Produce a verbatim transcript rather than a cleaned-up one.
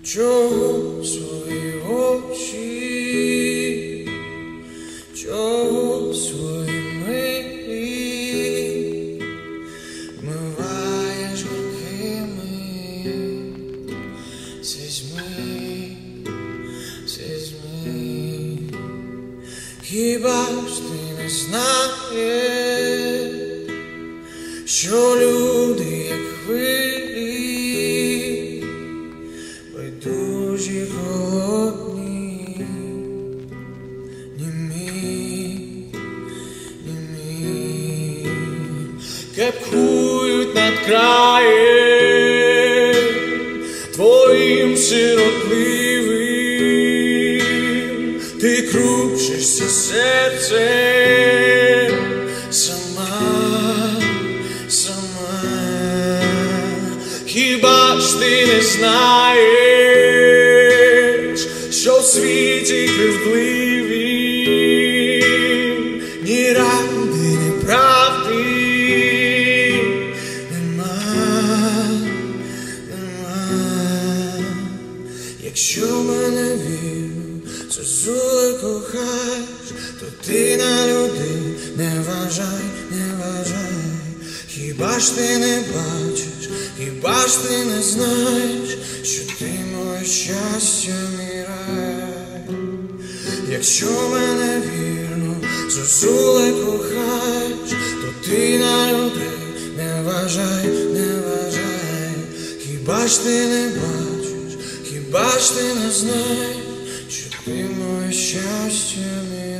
Чого свої очі, чого свої милі вмиваєш гіркими слізьми, слізьми? Хіба ж ти не знаєш, що люди, як хвилі, байдужі, холодні, німі, німі, кепкують над краєм твоїм сиротливим, ти кружишся серцем сама, сама. Хіба ж ти не знаєш, що в світі кривдливі ні ради, ні правди нема, нема. Якщо мене вірно зозуле кохаєш, то ти на людей не вважай, не вважай. Хіба ж ти не бачиш, хіба ж ти не знаєш, що ти моє щастя, мій рай? Якщо мене вірно зозуле кохаєш, то ти на людей не вважай, не вважай. Хіба ж ти не бачиш, хіба ж ти не знаєш, що ти моє щастя, мій рай?